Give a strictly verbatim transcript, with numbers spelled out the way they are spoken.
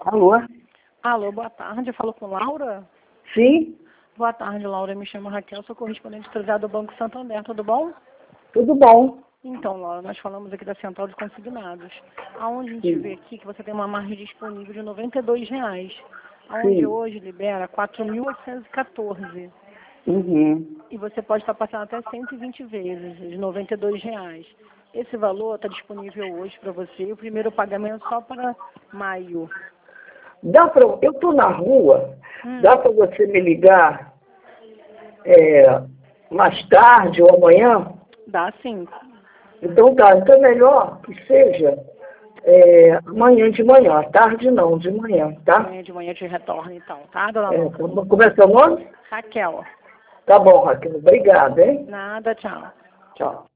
Alô? Alô, boa tarde. Eu falo com Laura? Sim, Boa tarde, Laura. Me chamo Raquel, sou correspondente atualizada do Banco Santander. Tudo bom? tudo bom. Então, Laura, nós falamos aqui da Central de Consignados, aonde a gente Sim, vê aqui que você tem uma margem disponível de noventa e dois reais, aonde sim. hoje libera quatro mil oitocentos e quatorze. Uhum. E você pode estar passando até cento e vinte vezes, de noventa e dois reais. Esse valor está disponível hoje para você. O primeiro pagamento só para maio. Dá pra, eu estou na rua, Hum, dá para você me ligar é, mais tarde ou amanhã? dá sim. Então tá, então é melhor que seja é, amanhã de manhã, tarde não, de manhã, tá? Amanhã de manhã eu te retorno então, tá, dona É, Laura? como como é seu nome? Raquel. Tá bom, Raquel. Obrigado, hein? Nada, tchau. Tchau.